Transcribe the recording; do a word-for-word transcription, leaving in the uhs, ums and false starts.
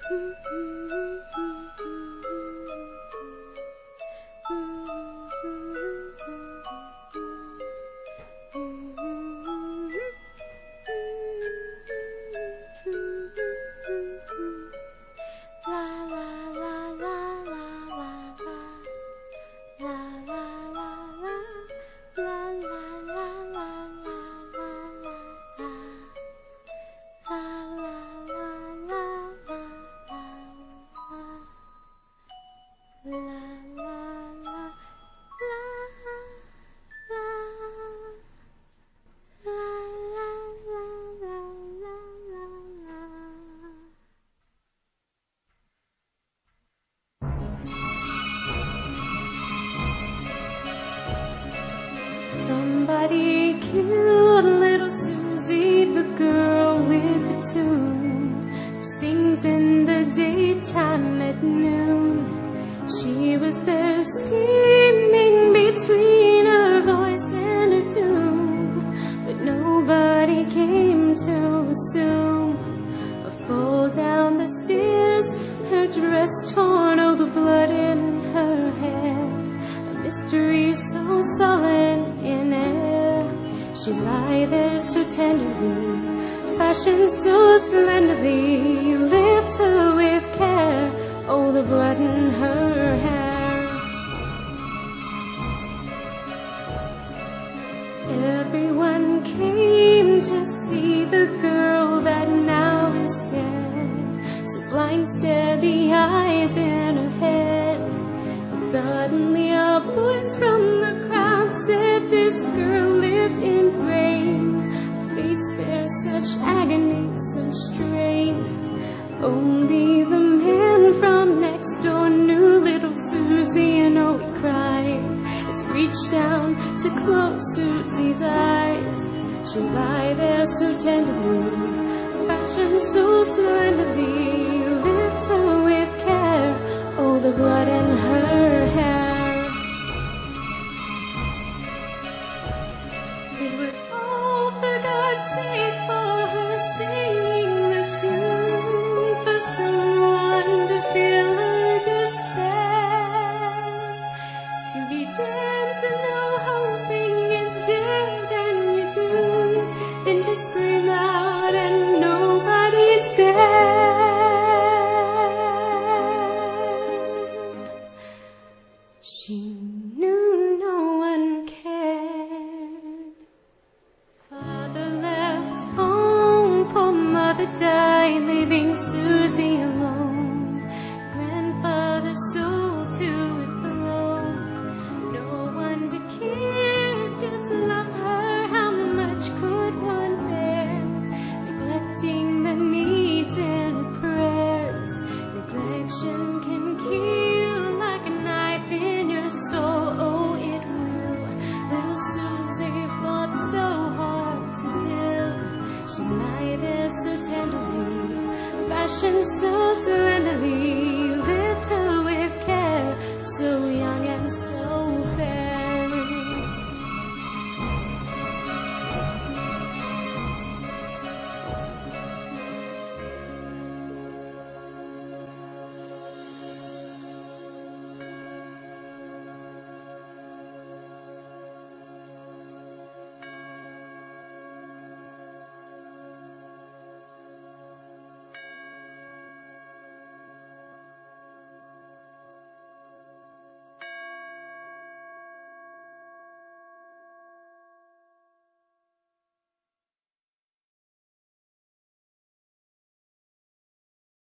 Somebody killed little Susie, the girl with the tune, who sings in the daytime at noon. She was there screaming between her voice and her doom, but nobody came to assume a fall down the stairs, her dress torn, oh the blood in her hair, a mystery so sullen in air. She lie there so tenderly, fashioned so slenderly, lift her with care, oh the blood in her hair. Everyone came to see the girl that now is dead, so blind stared the eyes in her head. And suddenly a voice from the crowd said this girl lived in pain, her face bears such agony, such strain. Only the man from next door knew little Susie, and oh he cried as he reached down to close Susie's eyes. She lie there so tenderly, fashioned so slenderly, lift her with care, oh the blood in her hair. It was all for God's sake, for her singing the tune, for someone to feel her despair, to be damned to know hoping is dead and you're doomed, then to scream out and nobody's there. She knew no one cared. Father left home, poor mother died, leaving Susie alone. Grandfather sold to it below. No one to care, just love her. How much could one bear? Neglecting the needs and prayers. Neglection can kill like a knife in your soul. Oh, it will. Little Susie fought so hard to live. She lie there so tenderly, fashioned so slenderly,